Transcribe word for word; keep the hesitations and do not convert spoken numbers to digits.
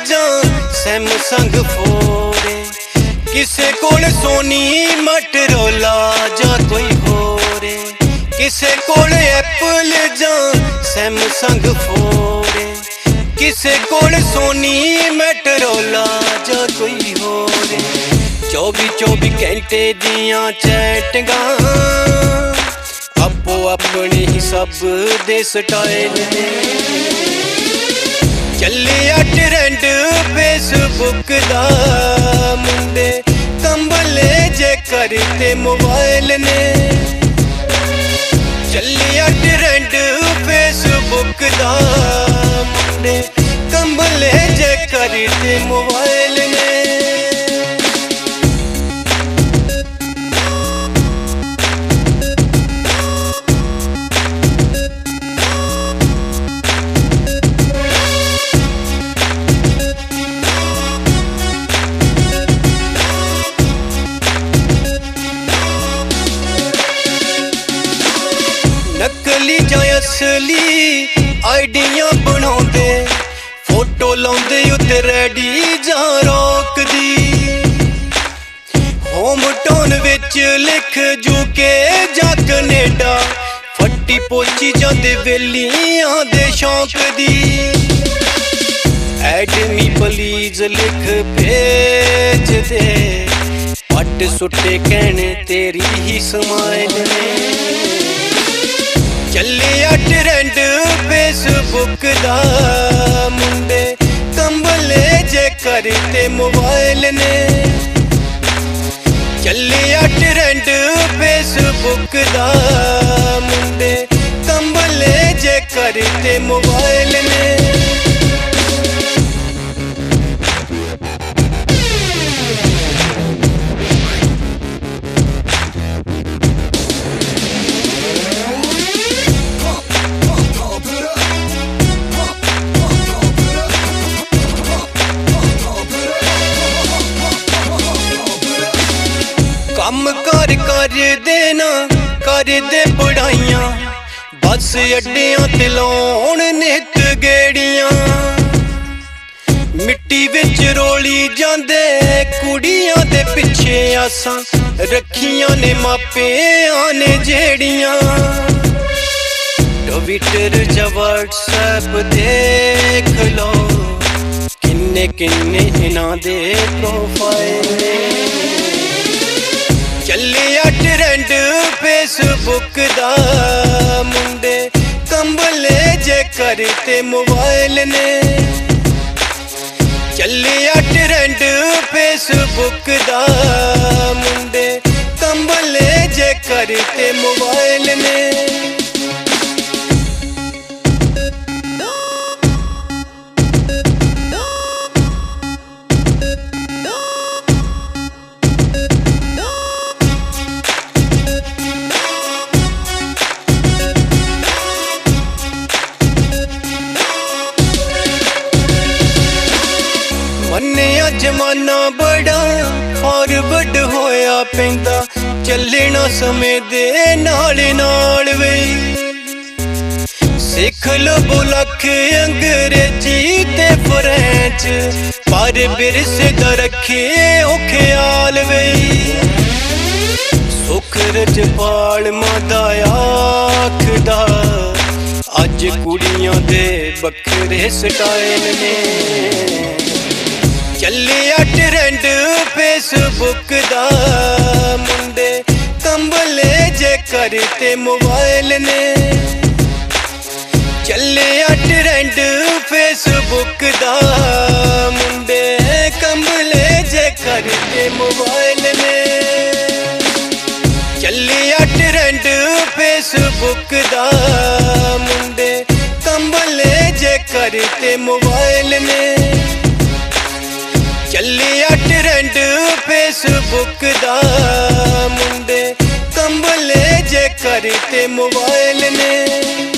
जां सैमसंग फोरे, किसे कोल सोनी मोटरोला जां कोई होरे, किसे कोल एप्पल जां सैमसंग फोरे, किसे कोल सोनी मोटरोला जां कोई होरे। चौबी चौबी घंटे दियां चैटिंगां आपो अपने ही सब दे स्टाइल ने, चलिया ट्रेंड फेसबुक दा मुंडे कंबले जे करते मोबाइल ने, चलिया ट्रेंड फेसबुक दा मुंडे कंबले जे करते मोबाइल ने। नकली जां असली आइडियां बनाउंदे, फोटो लाउंदे उत्ते रेडी जां रोकदी, होम टाउन विच लिख यूके जां कनेडा, फट्टी पोची जांदे वेलियां दे शौक दी, ऐड मी प्लीज लिख भेज दे, पट सुट्टे कहने तेरी ही स्माइल ने, चलिया ट्रेंड फेसबुक दा मुंडे कंबले जे करते मोबाइल ने, चलिया ट्रेंड फेसबुक दा मुंडे कंबले जे करते मोबाइल ने। कम कर कर देना कर दे पढ़ाइयां, बस अड्डियां ते लाउण नित गेड़ियां, मिट्टी विच रोली जांदे कुड़ियां दे पिछे आसां रखियां ने मापियां ने जेड़ियां, ट्विटर जां व्हाट्सएप देख लो किन्ने किन्ने इन्हां दे प्रोफाइल ने, चलिया ट्रेंड फेसबुक दा मुंडे कंबले जे करते मोबाइल ने, चलिया ट्रेंड फेसबुक दा मुंडे कंबले जे करते मोबाइल ने। मन्निया जमाना बड़ा फॉरवर्ड होया पैंदा, चलना समय दे नाल नाल वे, सिख लो बुलख अंग्रेजी ते फ्रेंच, पर विरसे दा रखे ओ ख्याल वे, सुख रजपाल मादा आखदा अज कुड़ियां दे बखरे स्टाइल ने, चलिया ट्रेंड फेसबुक दा मुंडे कंबले जे करते मोबाइल ने, चलिया ट्रेंड फेसबुक दा मुंडे कंबले जे करते मोबाइल ने, चलिया ट्रेंड फेसबुक दा मुंडे कंबले जे करते मोबाइल ने, चलिया ट्रेंड फेसबुक दा मुंडे कंबले जे करते मोबाइल ने।